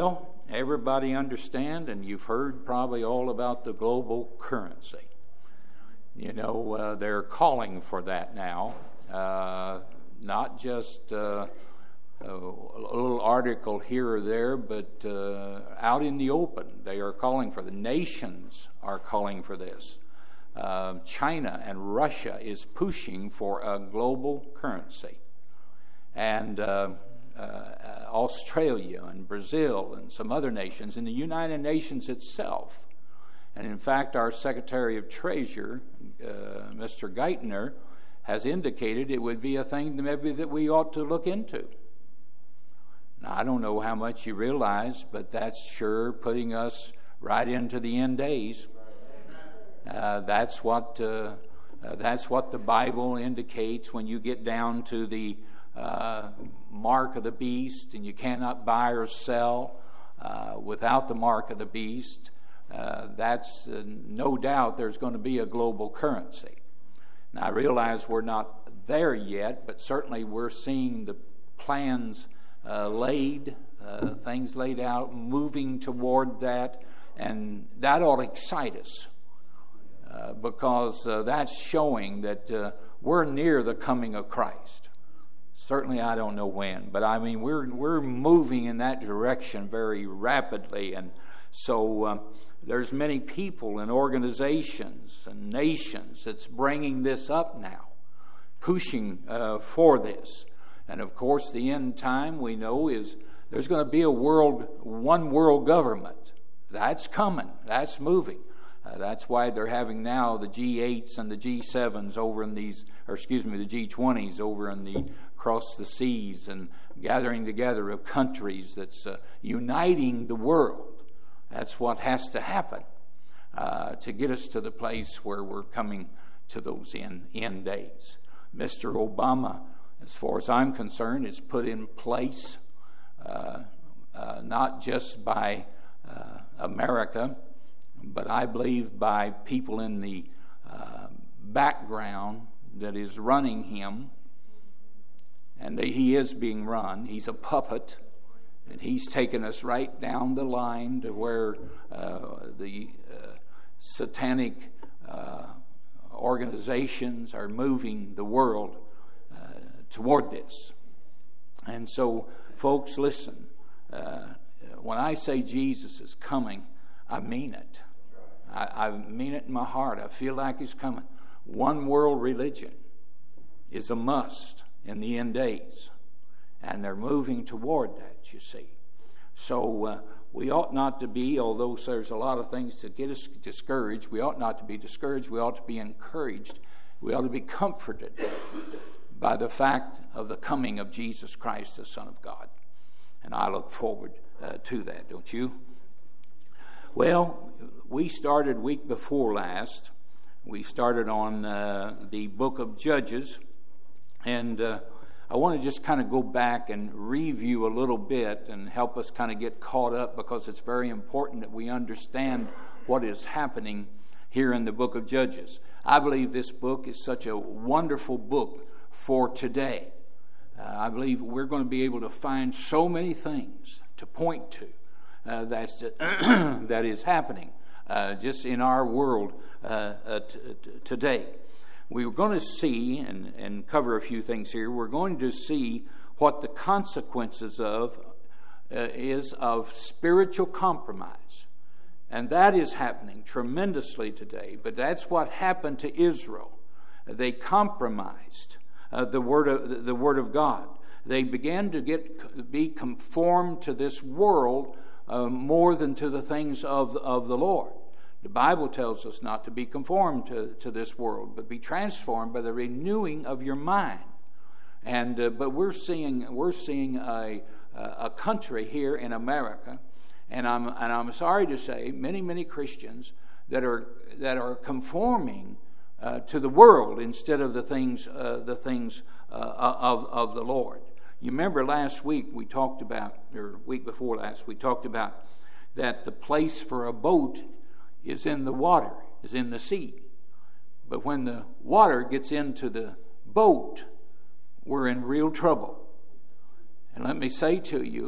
Well, everybody understand, and you've heard probably all about the global currency. You know, they're calling for that now. Not just a little article here or there, but out in the open. They are calling for, the nations are calling for this. China and Russia is pushing for a global currency. And Australia and Brazil and some other nations, and the United Nations itself. And in fact, our Secretary of Treasury, Mr. Geithner, has indicated it would be a thing maybe that we ought to look into. Now, I don't know how much you realize, but that's sure putting us right into the end days. That's what the Bible indicates when you get down to the mark of the beast, and you cannot buy or sell without the mark of the beast. That's no doubt there's going to be a global currency. Now, I realize we're not there yet, but certainly we're seeing the plans laid, things laid out, moving toward that, and that ought to excite us because that's showing that we're near the coming of Christ. Certainly, I don't know when, but I mean we're moving in that direction very rapidly, and so there's many people and organizations and nations that's bringing this up now, pushing for this. And of course, the end time we know is there's going to be one world government. That's coming. That's moving. That's why they're having now the G8s and the G7s over in the G20s over in the across the seas, and gathering together of countries that's uniting the world. That's what has to happen to get us to the place where we're coming to those end days. Mr. Obama, as far as I'm concerned, is put in place not just by America, but I believe by people in the background that is running him. And he is being run. He's a puppet. And he's taken us right down the line to where the satanic organizations are moving the world toward this. And so, folks, listen. When I say Jesus is coming, I mean it. I mean it in my heart. I feel like he's coming. One world religion is a must in the end days. And they're moving toward that, you see. So we ought not to be, although there's a lot of things to get us discouraged, we ought not to be discouraged. We ought to be encouraged. We ought to be comforted by the fact of the coming of Jesus Christ, the Son of God. And I look forward to that, don't you? Well, we started week before last. We started on the book of Judges. And I want to just kind of go back and review a little bit and help us kind of get caught up, because it's very important that we understand what is happening here in the book of Judges. I believe this book is such a wonderful book for today. I believe we're going to be able to find so many things to point to that is happening just in our world today. We're going to see, and cover a few things here, we're going to see what the consequences is of spiritual compromise. And that is happening tremendously today. But that's what happened to Israel. They compromised the word of God. They began to be conformed to this world more than to the things of the Lord. The Bible tells us not to be conformed to this world, but be transformed by the renewing of your mind. And but we're seeing a country here in America, and I'm sorry to say, many Christians that are conforming to the world instead of the things of the Lord. You remember last week we talked about, or week before last, we talked about that the place for a boat is in the water, is in the sea. But when the water gets into the boat, we're in real trouble. And let me say to you,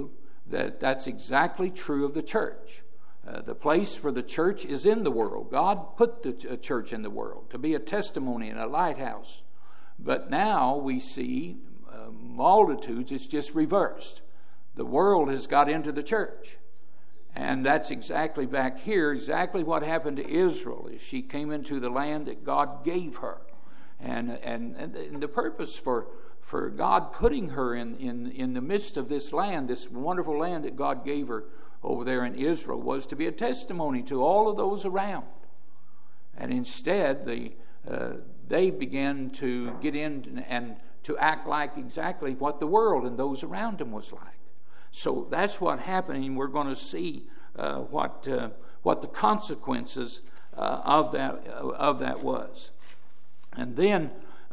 that's exactly true of the church. The place for the church is in the world. God put the church in the world to be a testimony and a lighthouse. But now we see multitudes, it's just reversed. The world has got into the church. And that's exactly back here, exactly what happened to Israel as she came into the land that God gave her. And the purpose for God putting her in the midst of this land, this wonderful land that God gave her over there in Israel, was to be a testimony to all of those around. And instead, they began to get in and to act like exactly what the world and those around them was like. So that's what happened, and we're going to see what the consequences of that was. And then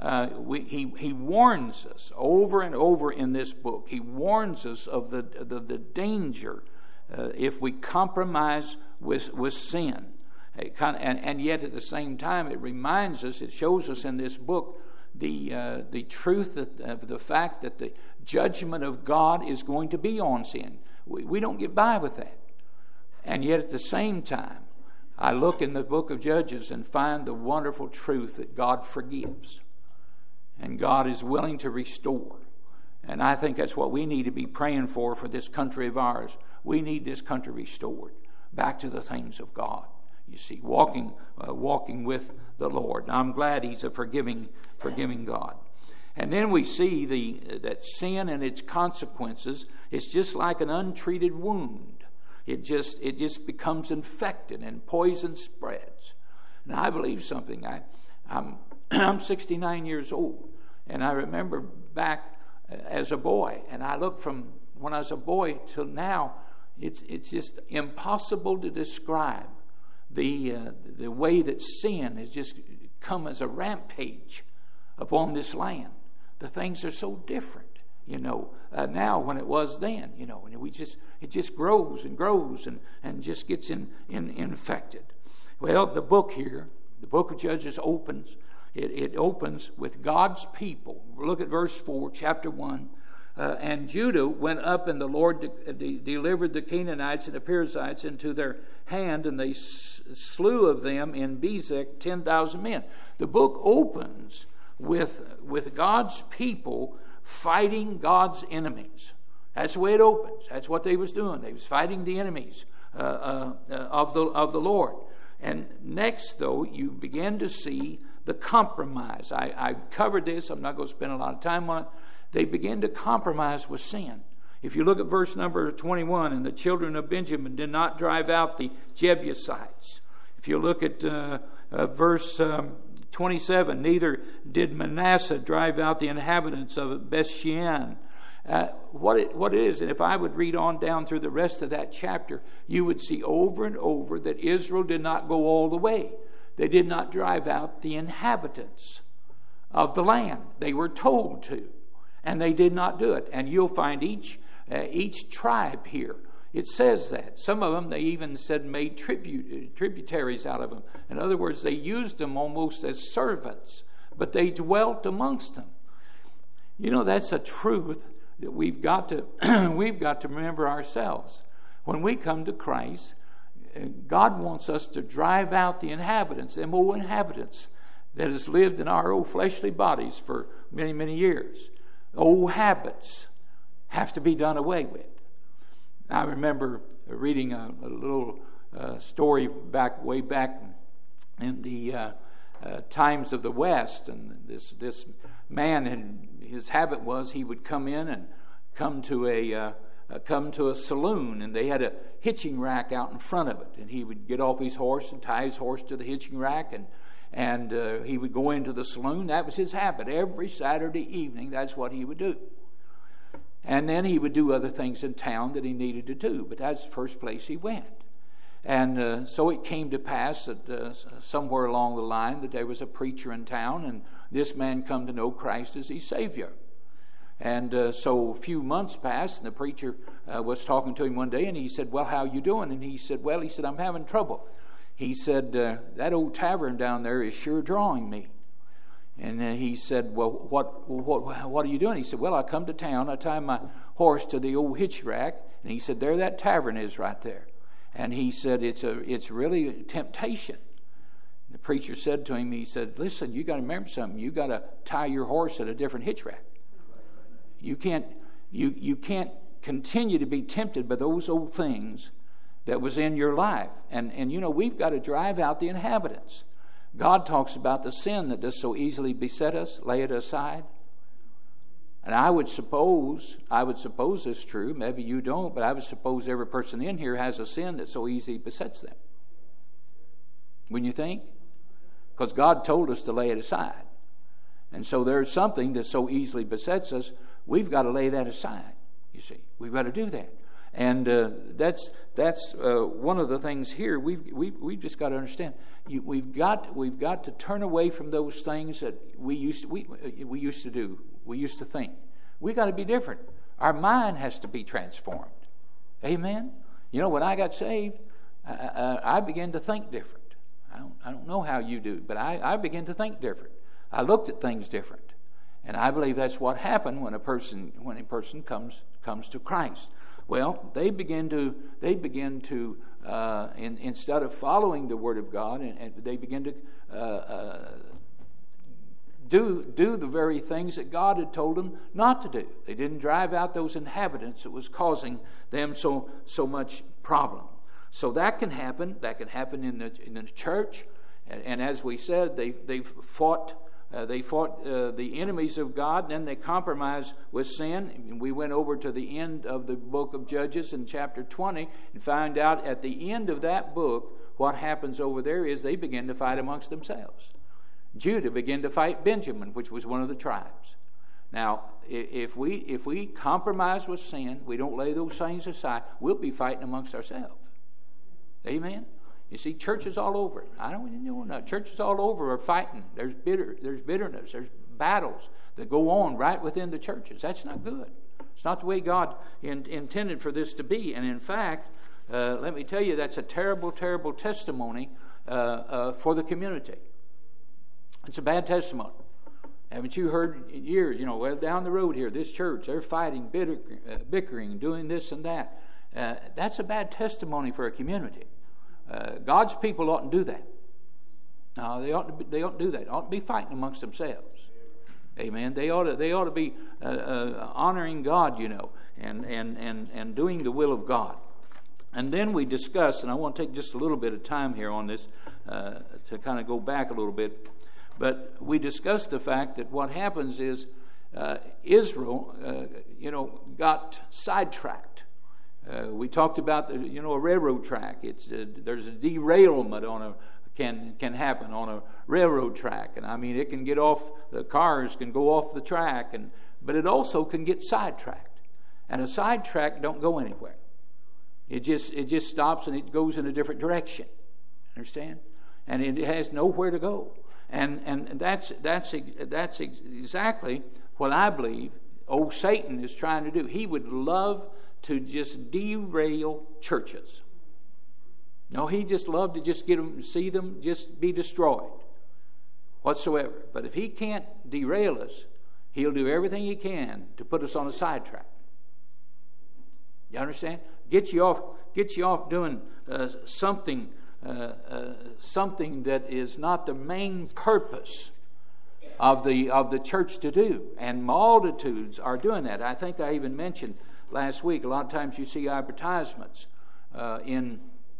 he warns us over and over in this book. He warns us of the danger if we compromise with sin. And yet at the same time, it reminds us, it shows us in this book the truth of the fact that the judgment of God is going to be on sin. We don't get by with that. And yet at the same time, I look in the book of Judges and find the wonderful truth that God forgives. And God is willing to restore. And I think that's what we need to be praying for this country of ours. We need this country restored back to the things of God. You see, walking with the Lord. And I'm glad He's a forgiving God. And then we see that sin and its consequences is just like an untreated wound. It just becomes infected and poison spreads. And I believe something. I'm 69 years old, and I remember back as a boy, and I look from when I was a boy till now. It's just impossible to describe the way that sin has just come as a rampage upon this land. The things are so different, now when it was then, and it just grows and grows and just gets infected. Well, the book here, the book of Judges opens. It opens with God's people. Look at verse 4, chapter 1. And Judah went up, and the Lord delivered the Canaanites and the Perizzites into their hand, and they slew of them in Bezek 10,000 men. The book opens with God's people fighting God's enemies. That's the way it opens. That's what they was doing. They was fighting the enemies of the Lord. And next, though, you begin to see the compromise. I covered this. I'm not going to spend a lot of time on it. They begin to compromise with sin. If you look at verse number 21, and the children of Benjamin did not drive out the Jebusites. If you look at verse 27, neither did Manasseh drive out the inhabitants of Bethshean. What it is, and if I would read on down through the rest of that chapter, you would see over and over that Israel did not go all the way. They did not drive out the inhabitants of the land. They were told to, and they did not do it. And you'll find each tribe here. It says that. Some of them, they even said, made tributaries out of them. In other words, they used them almost as servants, but they dwelt amongst them. That's a truth that we've got to remember ourselves. When we come to Christ, God wants us to drive out the inhabitants, them old inhabitants that has lived in our old fleshly bodies for many, many years. Old habits have to be done away with. I remember reading a little story way back in the times of the West, and this man, and his habit was he would come in and come to a saloon, and they had a hitching rack out in front of it, and he would get off his horse and tie his horse to the hitching rack, and he would go into the saloon. That was his habit. Every Saturday evening, that's what he would do. And then he would do other things in town that he needed to do, but that's the first place he went. And so it came to pass that somewhere along the line that there was a preacher in town, and this man come to know Christ as his Savior. And so a few months passed, and the preacher was talking to him one day, and he said, "Well, how you doing?" And he said, "I'm having trouble." He said, "That old tavern down there is sure drawing me." And he said, "Well, what are you doing?" He said, "Well, I come to town, I tie my horse to the old hitch rack, And he said, there that tavern is right there. And he said, it's really a temptation. The preacher said to him, he said, listen, you got to remember something. You got to tie your horse at a different hitch rack. You can't continue to be tempted by those old things that was in your life. And you know, we've got to drive out the inhabitants. God talks about the sin that does so easily beset us, lay it aside. And I would suppose it's true, maybe you don't, but I would suppose every person in here has a sin that so easily besets them. Wouldn't you think? Because God told us to lay it aside. And so there's something that so easily besets us, we've got to lay that aside, you see. We've got to do that. And that's one of the things here. We've just got to understand. We've got to turn away from those things that we used to do. We used to think. We got to be different. Our mind has to be transformed. Amen. You know, when I got saved, I began to think different. I don't know how you do, but I began to think different. I looked at things different, and I believe that's what happened when a person comes to Christ. Well, they begin to instead of following the Word of God, and they begin to do the very things that God had told them not to do. They didn't drive out those inhabitants that was causing them so much problem. So that can happen. That can happen in the church, and as we said, they fought. They fought the enemies of God, and then they compromised with sin. And we went over to the end of the book of Judges in chapter 20 and found out at the end of that book what happens over there is they begin to fight amongst themselves. Judah began to fight Benjamin, which was one of the tribes. Now, if we compromise with sin, we don't lay those things aside, we'll be fighting amongst ourselves. Amen? You see, churches all over. I don't know. Churches all over are fighting. There's bitterness. There's battles that go on right within the churches. That's not good. It's not the way God intended for this to be. And in fact, let me tell you, that's a terrible, terrible testimony for the community. It's a bad testimony. Haven't you heard years, well, down the road here, this church, they're fighting, bickering, doing this and that. That's a bad testimony for a community. God's people oughtn't do that. No, they ought to do that. They ought to be fighting amongst themselves. Amen. They ought to be honoring God, and doing the will of God. And then we discuss, and I want to take just a little bit of time here on this to kind of go back a little bit. But we discussed the fact that what happens is Israel, got sidetracked. We talked about a railroad track. There's a derailment can happen on a railroad track, and I mean it can get off. The cars can go off the track, but it also can get sidetracked. And a sidetrack don't go anywhere. It just stops and it goes in a different direction. Understand? And it has nowhere to go. And that's exactly what I believe old Satan is trying to do. He would love to just derail churches. No, he just loved to just see them just be destroyed whatsoever. But if he can't derail us, he'll do everything he can to put us on a sidetrack. You understand? Get you off doing something that is not the main purpose of the church to do. And multitudes are doing that. I think I even mentioned last week, a lot of times you see advertisements in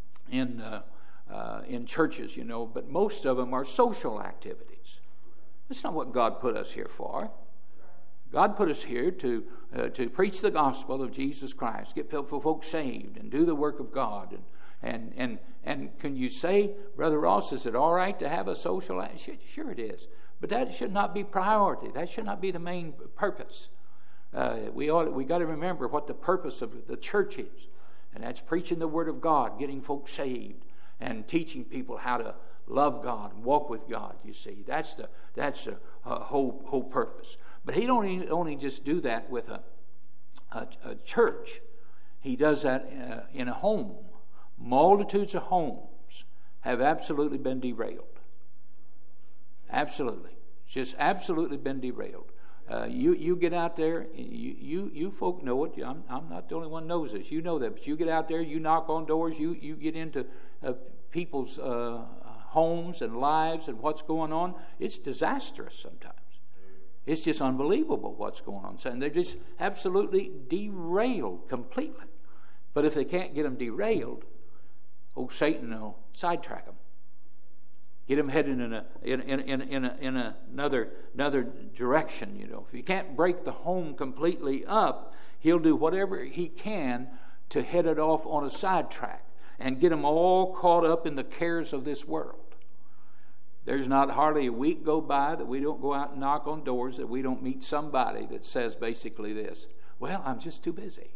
churches, but most of them are social activities. That's not what God put us here for. God put us here to preach the gospel of Jesus Christ, get folks saved, and do the work of God. And can you say, Brother Ross, is it all right to have a social act? Sure it is. But that should not be priority. That should not be the main purpose. We got to remember what the purpose of the church is. And that's preaching the Word of God, getting folks saved, and teaching people how to love God and walk with God, you see. That's the whole purpose. But he don't only just do that with a church. He does that in a home. Multitudes of homes have absolutely been derailed. Absolutely. Just absolutely been derailed. You get out there, you folk know it. I'm not the only one knows this. You know that. But you get out there, you knock on doors, you get into people's homes and lives and what's going on. It's disastrous sometimes. It's just unbelievable what's going on. And they're just absolutely derailed completely. But if they can't get them derailed, old Satan will sidetrack them. Get them headed in another direction. You know, if you can't break the home completely up, he'll do whatever he can to head it off on a sidetrack and get them all caught up in the cares of this world. There's not hardly a week go by that we don't go out and knock on doors, that we don't meet somebody that says basically this: well, I'm just too busy.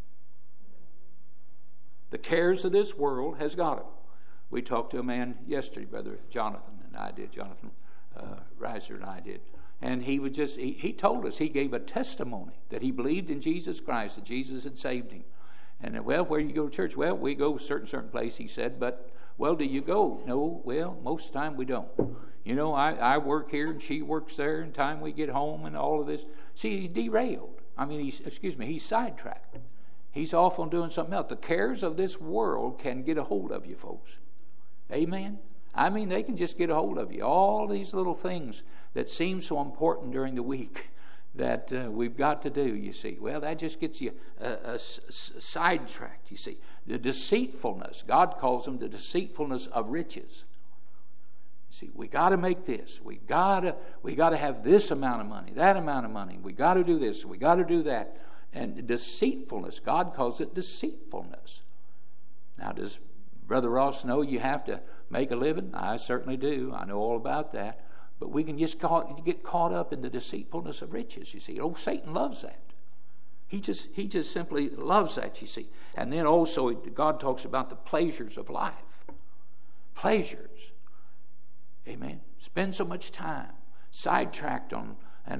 The cares of this world has got him. We talked to a man yesterday, Brother Jonathan and I did, Jonathan Reiser and I did. And he was he told us, he gave a testimony that he believed in Jesus Christ, that Jesus had saved him. And, well, where do you go to church? Well, we go a certain place, he said, but, well, do you go? No, well, most of the time we don't. You know, I work here and she works there, and time we get home and all of this. See, he's derailed. I mean, he's sidetracked. He's off on doing something else. The cares of this world can get a hold of you, folks. Amen? I mean, they can just get a hold of you. All these little things that seem so important during the week that we've got to do, you see. Well, that just gets you sidetracked, you see. The deceitfulness, God calls them the deceitfulness of riches. See, we got to make this. We got to have this amount of money, that amount of money. We got to do this. We got to do that. And deceitfulness, God calls it deceitfulness. Now, does Brother Ross know you have to make a living? I certainly do. I know all about that. But we can just get caught up in the deceitfulness of riches, you see. Oh, Satan loves that. He just simply loves that, you see. And then also God talks about the pleasures of life. Pleasures. Amen. Spend so much time sidetracked on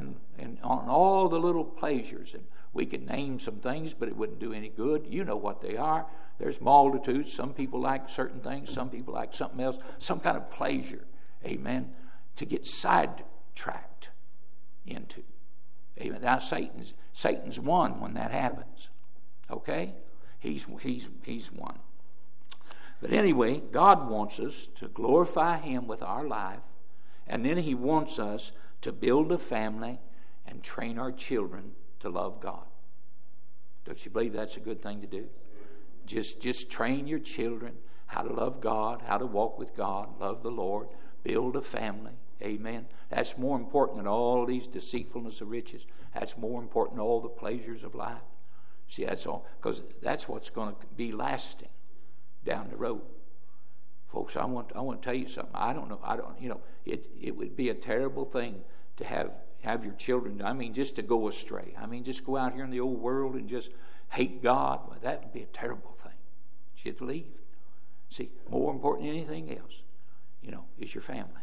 all the little pleasures. And we could name some things, but it wouldn't do any good. You know what they are. There's multitudes. Some people like certain things. Some people like something else. Some kind of pleasure. Amen. To get sidetracked into. Amen. Now Satan's won when that happens. Okay? He's won. But anyway, God wants us to glorify Him with our life, and then He wants us to build a family and train our children to love God. Don't you believe that's a good thing to do? Just train your children how to love God, how to walk with God, love the Lord, build a family. Amen. That's more important than all these deceitfulness of riches. That's more important than all the pleasures of life. See, that's all, because that's what's going to be lasting down the road. Folks, I want to tell you something. I don't know. It would be a terrible thing to have your children, I mean, just to go astray. I mean, just go out here in the old world and just hate God. Well, that would be a terrible thing. You'd leave. See, more important than anything else, is your family.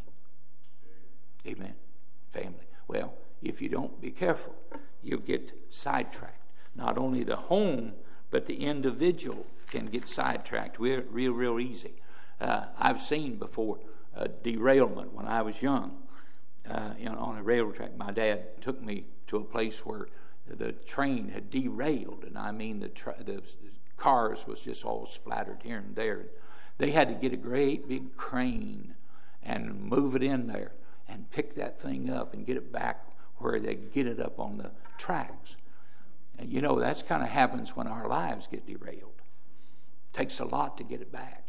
Amen. Family. Well, if you don't be careful, you'll get sidetracked. Not only the home, but the individual can get sidetracked real easy. I've seen before a derailment when I was young on a railroad track. My dad took me to a place where the train had derailed, and I mean the cars was just all splattered here and there. They had to get a great big crane and move it in there and pick that thing up and get it back where they get it up on the tracks. And that's kind of happens when our lives get derailed. It takes a lot to get it back.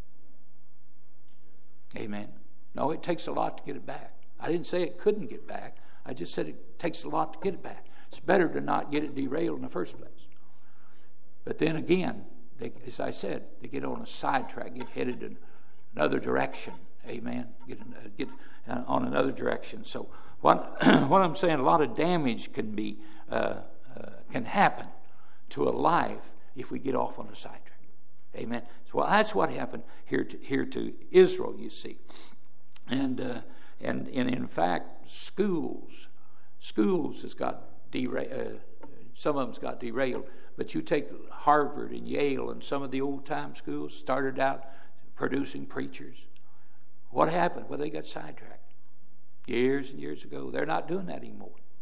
Amen. No, it takes a lot to get it back. I didn't say it couldn't get back. I just said it takes a lot to get it back. It's better to not get it derailed in the first place. But then again, as I said, they get on a sidetrack, get headed in another direction. Amen. Get on another direction. So what I'm saying, a lot of damage can happen to a life if we get off on a sidetrack. Amen. So that's what happened here to Israel, you see, and in fact, schools has got derailed. Some of them's got derailed. But you take Harvard and Yale and some of the old time schools started out producing preachers. What happened? Well, they got sidetracked years and years ago. They're not doing that anymore.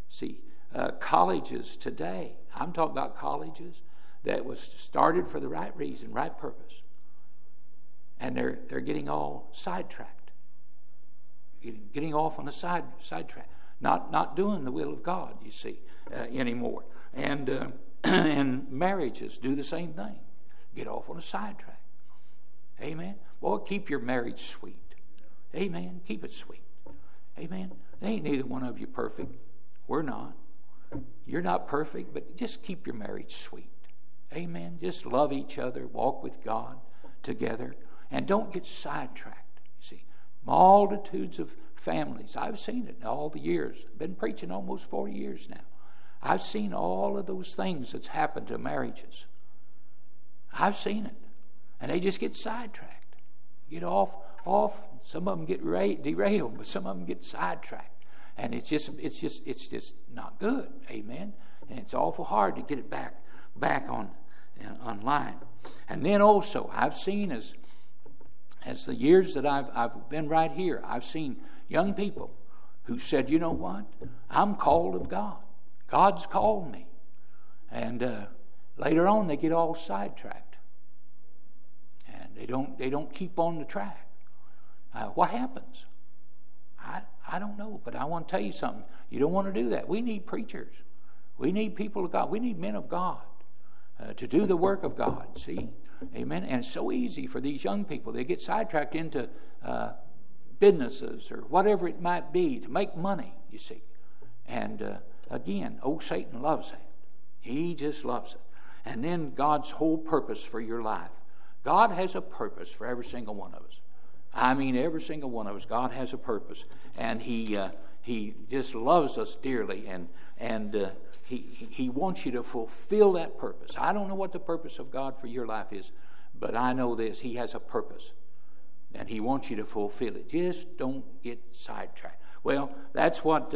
See, colleges today, I'm talking about colleges that was started for the right reason, right purpose. And they're getting all sidetracked. Getting off on a sidetrack. Not doing the will of God, you see, anymore. And and marriages do the same thing. Get off on a sidetrack. Amen. Boy, keep your marriage sweet. Amen. Keep it sweet. Amen. Ain't neither one of you perfect. We're not. You're not perfect, but just keep your marriage sweet. Amen. Just love each other. Walk with God together. And don't get sidetracked. You see, multitudes of families. I've seen it in all the years. I've been preaching almost 40 years now. I've seen all of those things that's happened to marriages. I've seen it. And they just get sidetracked. Get off. Some of them get derailed, but some of them get sidetracked. And it's just not good. Amen. And it's awful hard to get it back on line. And then also, I've seen as the years that I've been right here, I've seen young people who said, you know what? I'm called of God. God's called me. And later on, they get all sidetracked. And they don't keep on the track. What happens? I don't know, but I want to tell you something. You don't want to do that. We need preachers. We need people of God. We need men of God to do the work of God. See? Amen. And it's so easy for these young people. They get sidetracked into businesses or whatever it might be to make money, you see. And again, old Satan loves that. He just loves it. And then God's whole purpose for your life. God has a purpose for every single one of us. I mean, every single one of us. God has a purpose. And He just loves us dearly. And He wants you to fulfill that purpose. I don't know what the purpose of God for your life is, but I know this. He has a purpose, and He wants you to fulfill it. Just don't get sidetracked. Well, that's what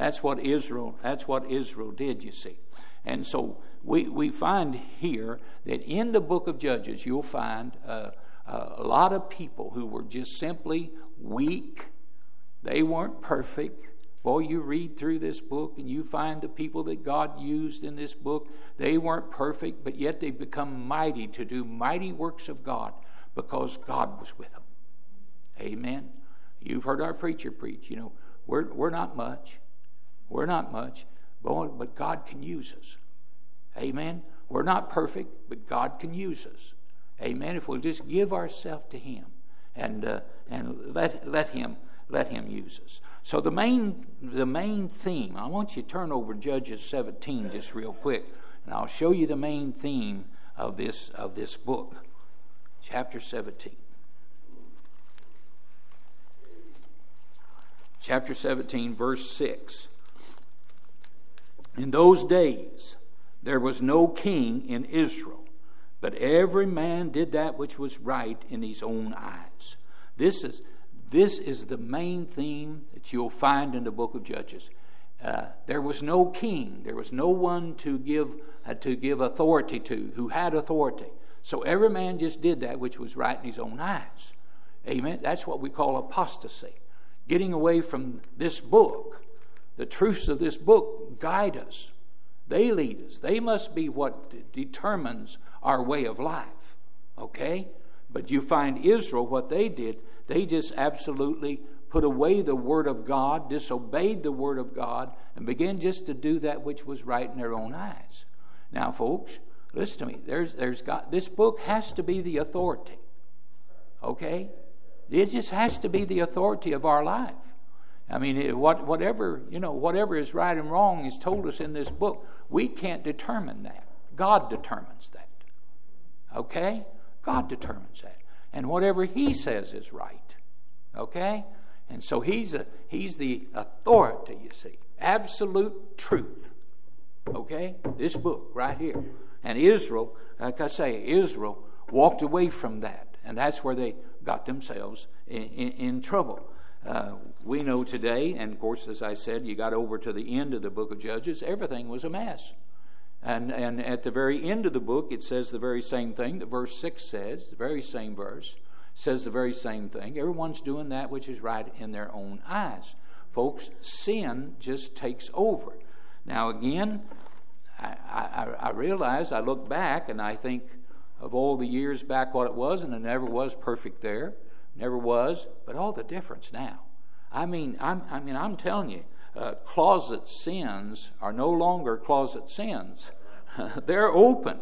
Israel did, you see. And so we find here that in the book of Judges, you'll find a lot of people who were just simply weak. They weren't perfect. Boy, you read through this book and you find the people that God used in this book. They weren't perfect, but yet they become mighty to do mighty works of God because God was with them. Amen. You've heard our preacher preach. You know, we're not much. We're not much. Boy, but God can use us. Amen. We're not perfect, but God can use us. Amen. If we'll just give ourselves to Him and let Him use us. So the main theme, I want you to turn over Judges 17 just real quick, and I'll show you the main theme of this book. Chapter 17. Chapter 17, verse 6. In those days there was no king in Israel, but every man did that which was right in his own eyes. This is the main theme that you'll find in the book of Judges. There was no king. There was no one to give authority to, who had authority. So every man just did that which was right in his own eyes. Amen. That's what we call apostasy. Getting away from this book. The truths of this book guide us. They lead us. They must be what determines our way of life. Okay? But you find Israel, what they did, they just absolutely put away the Word of God, disobeyed the Word of God, and began just to do that which was right in their own eyes. Now, folks, listen to me. There's God. This book has to be the authority. Okay? It just has to be the authority of our life. I mean, whatever is right and wrong is told us in this book. We can't determine that. God determines that. Okay? God determines that. And whatever He says is right. Okay? And so He's the authority, you see. Absolute truth. Okay? This book right here. And Israel, like I say, Israel walked away from that. And that's where they got themselves in trouble. We know today, and of course, as I said, you got over to the end of the book of Judges, everything was a mess. And at the very end of the book, it says the very same thing. The verse 6 says, the very same verse, says the very same thing. Everyone's doing that which is right in their own eyes. Folks, sin just takes over. Now again, I realize, I look back and I think of all the years back what it was, and it never was perfect there, never was, but all the difference now. I'm telling you, closet sins are no longer closet sins. They're open.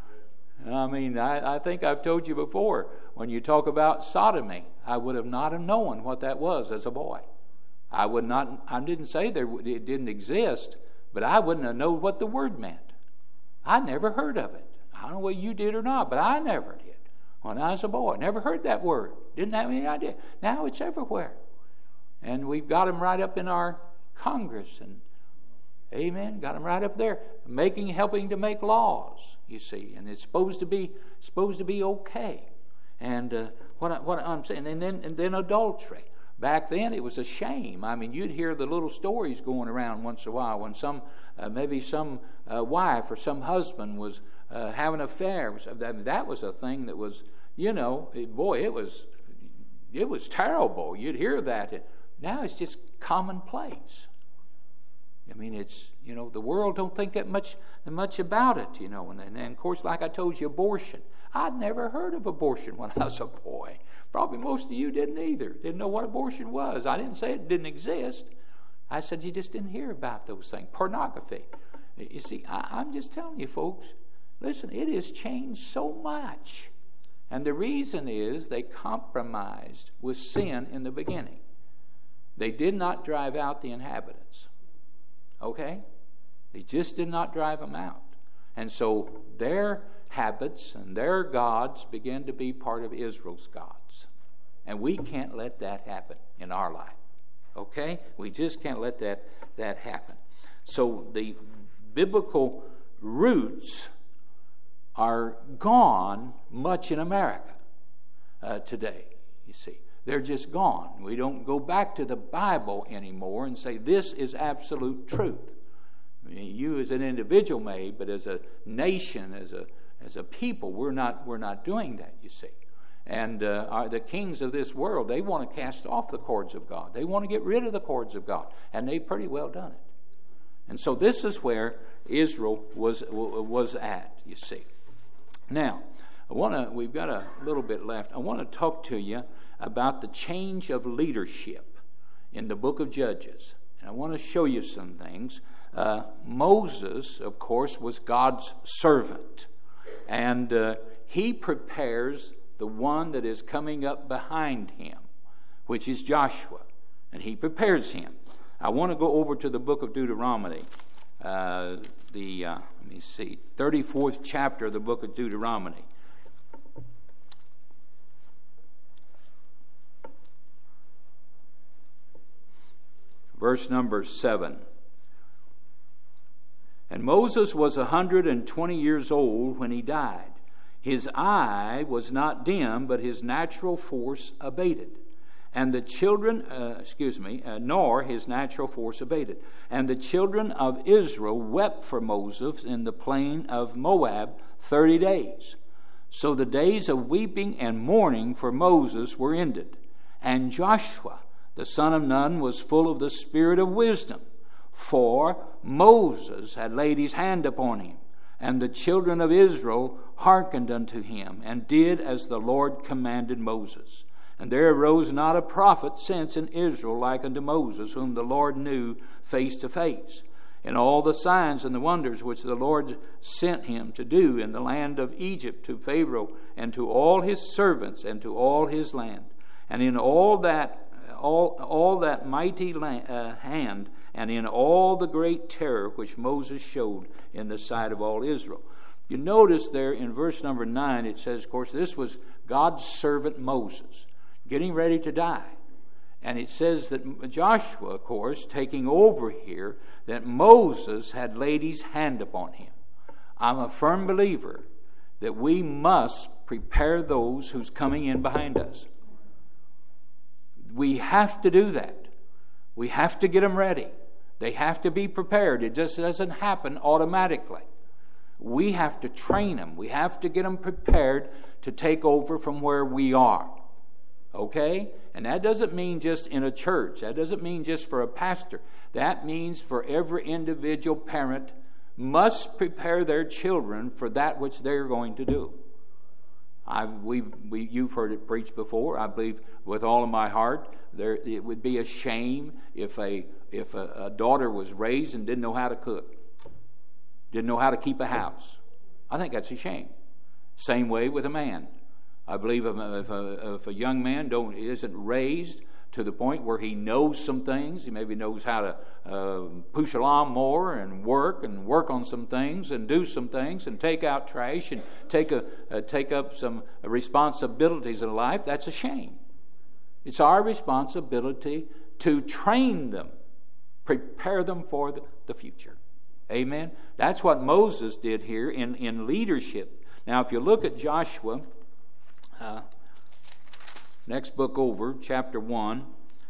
I think I've told you before, when you talk about sodomy, I would have not have known what that was as a boy. I didn't say it didn't exist, but I wouldn't have known what the word meant. I never heard of it. I don't know whether you did or not, but I never did. When I was a boy, never heard that word. Didn't have any idea. Now it's everywhere. And we've got them right up in our Congress. And amen, got them right up there, helping to make laws, you see. And it's supposed to be okay. And what I'm saying, and then adultery. Back then, it was a shame. You'd hear the little stories going around once in a while when maybe some wife or some husband was having an affair. That was a thing that was, it was terrible. You'd hear that. Now it's just commonplace. It's, the world don't think that much about it, And of course, like I told you, abortion. I'd never heard of abortion when I was a boy. Probably most of you didn't either. Didn't know what abortion was. I didn't say it didn't exist. I said you just didn't hear about those things. Pornography. You see, I'm just telling you, folks, listen, it has changed so much. And the reason is they compromised with sin in the beginning. They did not drive out the inhabitants. Okay? They just did not drive them out. And so their habits and their gods began to be part of Israel's gods. And we can't let that happen in our life. Okay? We just can't let that happen. So the biblical roots are gone much in America today, you see. They're just gone. We don't go back to the Bible anymore and say this is absolute truth. You as an individual may, but as a nation, as a people, we're not doing that, you see. And the kings of this world, they want to cast off the cords of God. They want to get rid of the cords of God, and they've pretty well done it. And so this is where Israel was at, you see. Now, we've got a little bit left. I want to talk to you about the change of leadership in the book of Judges. And I want to show you some things. Moses, of course, was God's servant. And he prepares the one that is coming up behind him, which is Joshua. And he prepares him. I want to go over to the book of Deuteronomy. Let me see, 34th chapter of the book of Deuteronomy. Verse number 7. And Moses was 120 years old when he died. His eye was not dim, but his natural force abated. And the children, nor his natural force abated. And the children of Israel wept for Moses in the plain of Moab 30 days. So the days of weeping and mourning for Moses were ended. And Joshua, the son of Nun, was full of the spirit of wisdom, for Moses had laid his hand upon him. And the children of Israel hearkened unto him, and did as the Lord commanded Moses. And there arose not a prophet since in Israel like unto Moses, whom the Lord knew face to face. In all the signs and the wonders which the Lord sent him to do in the land of Egypt to Pharaoh, and to all his servants, and to all his land. And in all that mighty hand, and in all the great terror which Moses showed in the sight of all Israel. You notice there in verse number 9, it says, of course, this was God's servant Moses, getting ready to die. And it says that Joshua, of course, taking over here, that Moses had laid his hand upon him. I'm a firm believer that we must prepare those who's coming in behind us. We have to do that. We have to get them ready. They have to be prepared. It just doesn't happen automatically. We have to train them. We have to get them prepared to take over from where we are. Okay? And that doesn't mean just in a church. That doesn't mean just for a pastor. That means for every individual parent must prepare their children for that which they're going to do. You've heard it preached before. I believe with all of my heart, it would be a shame if a daughter was raised and didn't know how to cook, didn't know how to keep a house. I think that's a shame. Same way with a man. I believe if a young man isn't raised to the point where he knows some things, he maybe knows how to push a lawnmower and work on some things and do some things and take out trash and take up some responsibilities in life, that's a shame. It's our responsibility to train them, prepare them for the future. Amen? That's what Moses did here in leadership. Now, if you look at Joshua, next book over, chapter 1,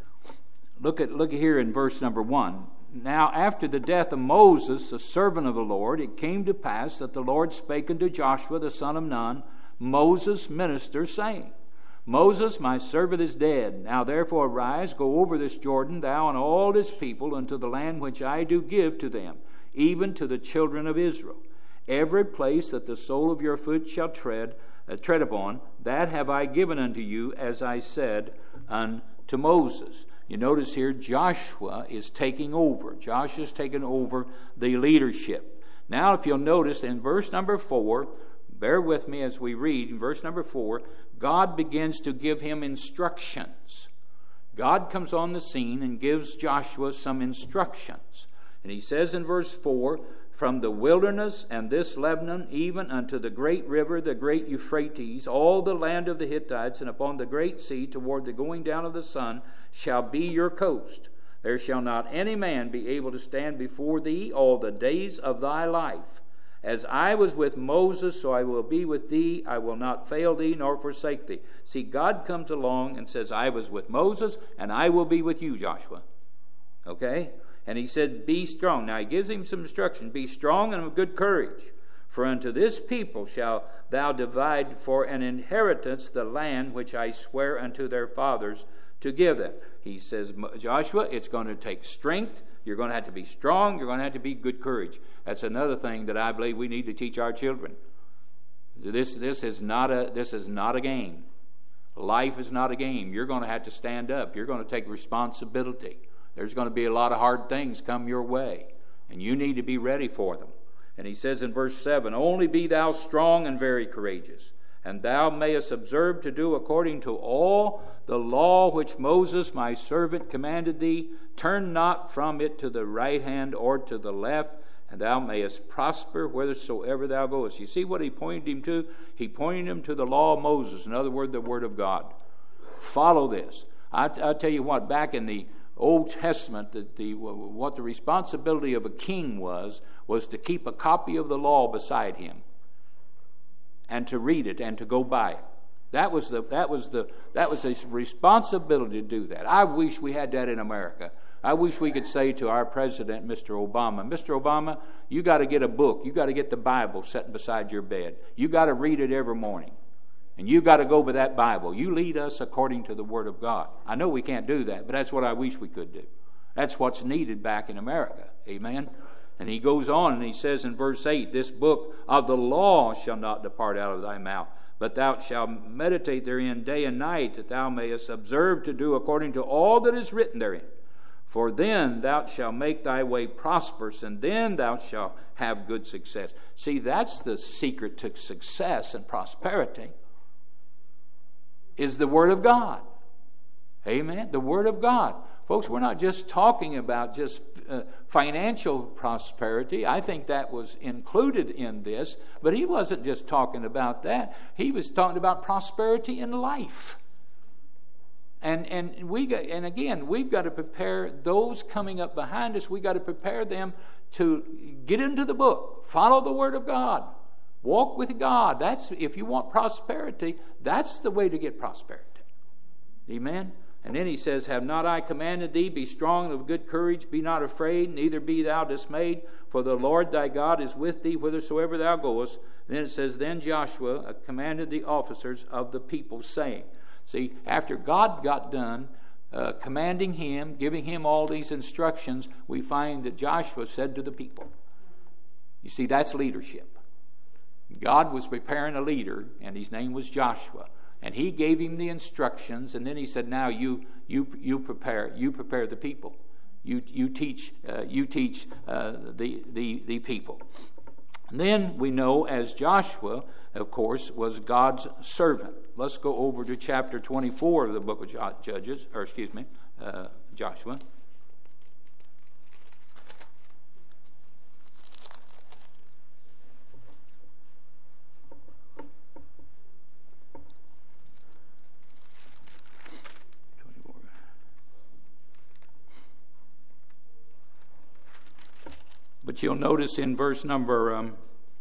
look here in verse number 1. Now, after the death of Moses, the servant of the Lord, it came to pass that the Lord spake unto Joshua, the son of Nun, Moses' minister, saying, Moses, my servant, is dead. Now therefore arise, go over this Jordan, thou and all this people, unto the land which I do give to them, even to the children of Israel. Every place that the sole of your foot shall tread upon, that have I given unto you, as I said unto Moses. You notice here Joshua is taking over. Joshua's taken over the leadership. Now if you'll notice in verse number 4, bear with me as we read, in verse number 4, God begins to give him instructions. God comes on the scene and gives Joshua some instructions. And he says in verse 4, from the wilderness and this Lebanon, even unto the great river, the great Euphrates, all the land of the Hittites, and upon the great sea, toward the going down of the sun, shall be your coast. There shall not any man be able to stand before thee all the days of thy life. As I was with Moses, so I will be with thee. I will not fail thee nor forsake thee. See, God comes along and says, I was with Moses, and I will be with you, Joshua. Okay? And he said, be strong. Now he gives him some instruction. Be strong and of good courage. For unto this people shalt thou divide for an inheritance the land which I swear unto their fathers to give them. He says, Joshua, it's going to take strength. You're going to have to be strong. You're going to have to be good courage. That's another thing that I believe we need to teach our children. This is not a game. Life is not a game. You're going to have to stand up. You're going to take responsibility. There's going to be a lot of hard things come your way, and you need to be ready for them. And he says in verse 7, only be thou strong and very courageous, and thou mayest observe to do according to all the law which Moses my servant commanded thee. Turn not from it to the right hand or to the left, and thou mayest prosper whithersoever thou goest. You see what he pointed him to? He pointed him to the law of Moses, in other words, the Word of God. Follow this. I'll tell you what, back in the Old Testament, what the responsibility of a king was to keep a copy of the law beside him and to read it and to go by it. That was his responsibility to do that. I wish we had that in America. I wish we could say to our president, Mr. Obama, you got to get a book. You got to get the Bible set beside your bed. You got to read it every morning. And you got to go by that Bible. You lead us according to the Word of God. I know we can't do that, but that's what I wish we could do. That's what's needed back in America. Amen? And he goes on and he says in verse 8, this book of the law shall not depart out of thy mouth, but thou shalt meditate therein day and night, that thou mayest observe to do according to all that is written therein. For then thou shalt make thy way prosperous, and then thou shalt have good success. See, that's the secret to success and prosperity, is the Word of God. Amen? The Word of God. Folks, we're not just talking about just financial prosperity. I think that was included in this, but he wasn't just talking about that. He was talking about prosperity in life. And again, we've got to prepare those coming up behind us. We've got to prepare them to get into the book, follow the Word of God, walk with God. That's, if you want prosperity, that's the way to get prosperity. Amen? And then he says, have not I commanded thee, be strong and of good courage, be not afraid, neither be thou dismayed, for the Lord thy God is with thee whithersoever thou goest. And then it says, then Joshua commanded the officers of the people, saying. See, after God got done commanding him, giving him all these instructions, we find that Joshua said to the people. You see, that's leadership. God was preparing a leader, and his name was Joshua. And he gave him the instructions, and then he said, now you prepare the people. You teach the people. And then we know as Joshua, of course, was God's servant. Let's go over to chapter 24 of the book of Joshua. But you'll notice in verse number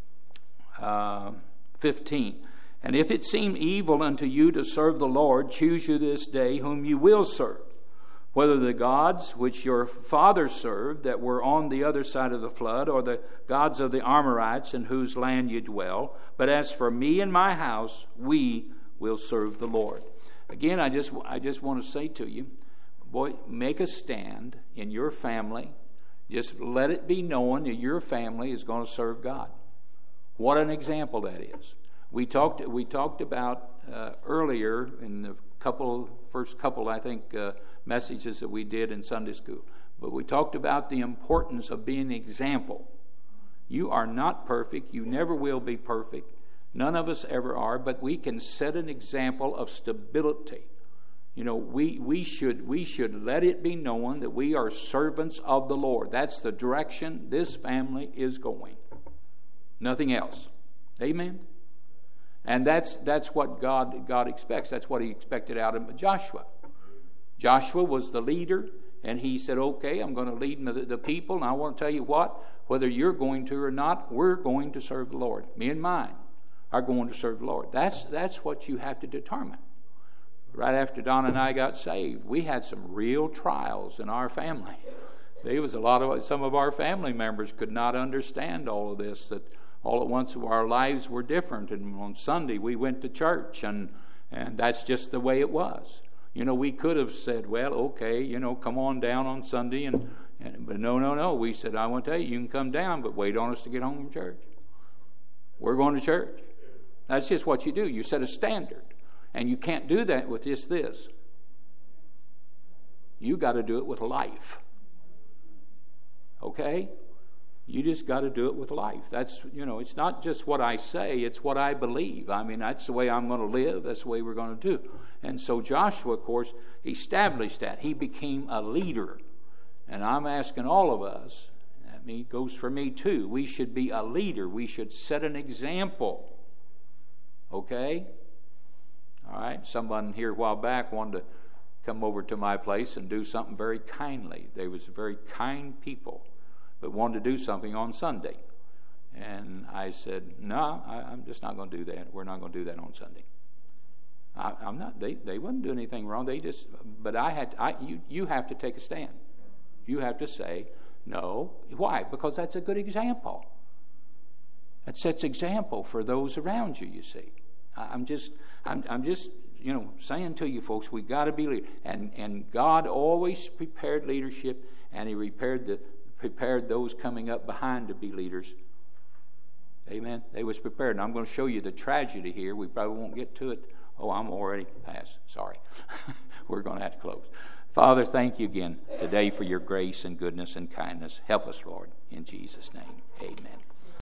15, and if it seem evil unto you to serve the Lord, choose you this day whom you will serve, whether the gods which your fathers served that were on the other side of the flood, or the gods of the Amorites in whose land you dwell. But as for me and my house, we will serve the Lord. Again, I just want to say to you, boy, make a stand in your family. Just let it be known that your family is going to serve God. What an example that is. We talked about earlier in the first couple messages that we did in Sunday school. But we talked about the importance of being an example. You are not perfect. You never will be perfect. None of us ever are. But we can set an example of stability. You know, we should let it be known that we are servants of the Lord. That's the direction this family is going. Nothing else. Amen? And that's what God expects. That's what he expected out of Joshua. Joshua was the leader, and he said, okay, I'm going to lead the people, and I want to tell you what, whether you're going to or not, we're going to serve the Lord. Me and mine are going to serve the Lord. That's what you have to determine. Right after Don and I got saved, we had some real trials in our family. There was some of our family members could not understand all of this, that all at once our lives were different. And on Sunday we went to church, and that's just the way it was. You know, we could have said, well, okay, come on down on Sunday. But no. We said, I want to tell you can come down, but wait on us to get home from church. We're going to church. That's just what you do. You set a standard. And you can't do that with just this. You got to do it with life. Okay? You just got to do it with life. That's, it's not just what I say, it's what I believe. I mean, that's the way I'm going to live. That's the way we're going to do. And so Joshua, of course, established that. He became a leader. And I'm asking all of us, that goes for me too, we should be a leader. We should set an example. Okay? All right, someone here a while back wanted to come over to my place and do something very kindly. They was very kind people, but wanted to do something on Sunday. And I said, no, I'm just not going to do that. We're not going to do that on Sunday. I'm not. They wouldn't do anything wrong. But you have to take a stand. You have to say, no. Why? Because that's a good example. That sets example for those around you, you see. I'm just saying to you folks, we got to be leaders. And God always prepared leadership, and he prepared those coming up behind to be leaders. Amen. They was prepared. And I'm going to show you the tragedy here. We probably won't get to it. Oh, I'm already past. Sorry. We're going to have to close. Father, thank you again today for your grace and goodness and kindness. Help us, Lord, in Jesus' name. Amen.